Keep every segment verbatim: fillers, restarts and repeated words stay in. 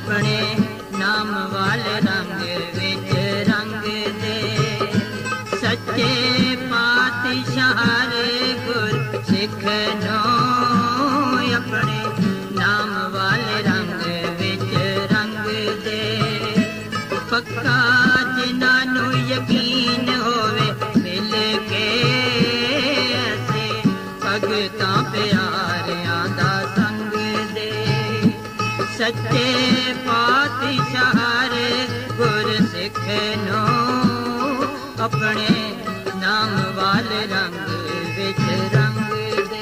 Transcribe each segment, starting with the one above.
अपने नाम वाले रंग विच रंग दे। सच्चे पातशाह गुर सिख नो अपने नाम वाले रंग विच रंग दे। पक्का जिन्हां यकीन होवे मिल के ऐसे भगतां प्यारियां दा संग दे। सच्चे पातशाह गुर सिख नो अपने नाम वाले रंग विच रंग दे।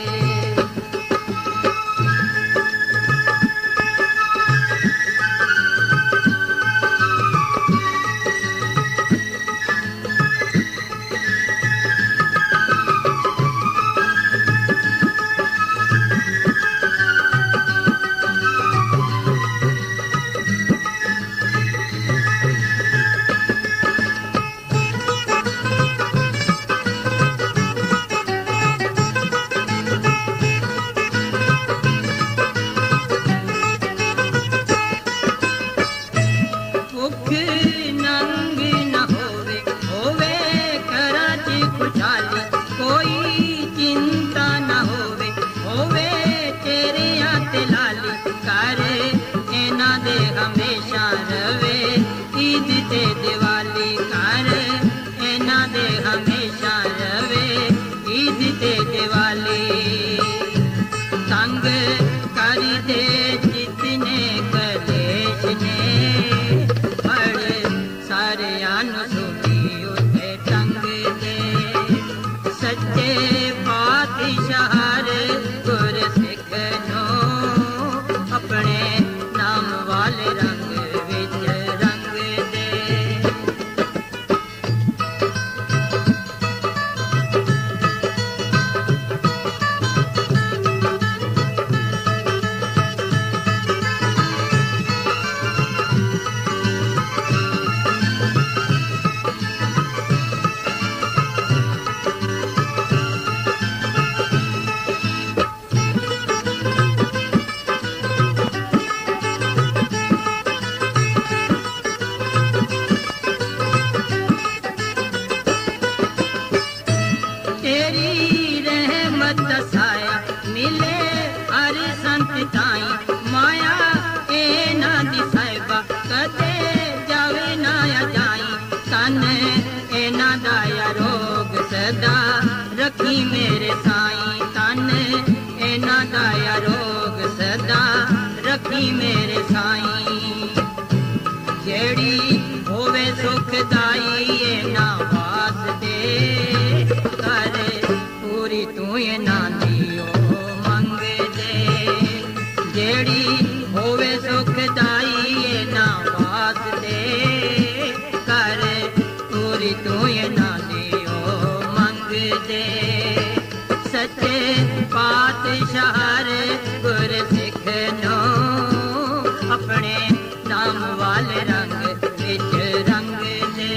मेरे साईं तन इना दाया रोग सदा रखी मेरे साईं। जेड़ी होवे सुखदाई इना वास्ते कर पूरी तू इना दियो मंग दे। जेड़ी होवे सुखदाई इना वास्ते कर पूरी तू इना दियो मंग दे। सच्चे पातशाह गुर सिख नो अपने नाम वाले रंग विच रंग दे।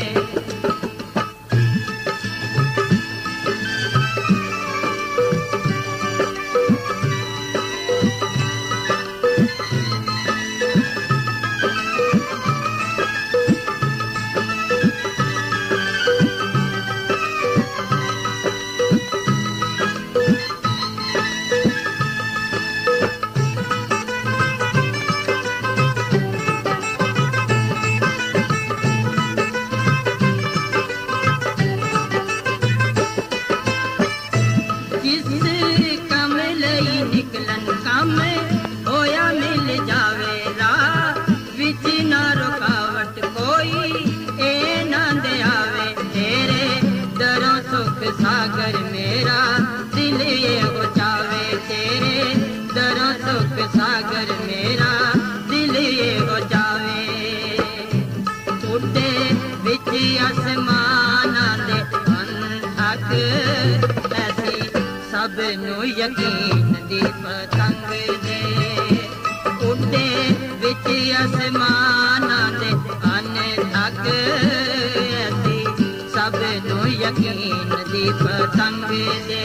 सागर मेरा दिल ये हो जावे तेरे दरों सुख सागर मेरा दिल ये हो जावे। उड़े बिच आसमाना दे अंधक ऐसी सब नू यकीन दी पतंग दे। उड़े बिच आसमाना दे अंधक ऐसी सब नू यकीन दी पतंग दे।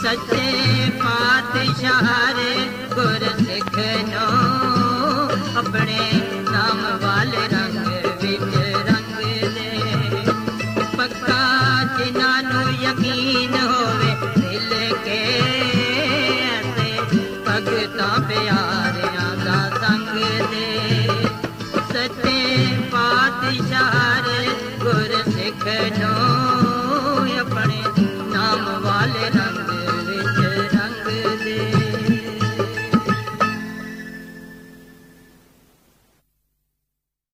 सच्चे पातशाह गुर सिख नो अपने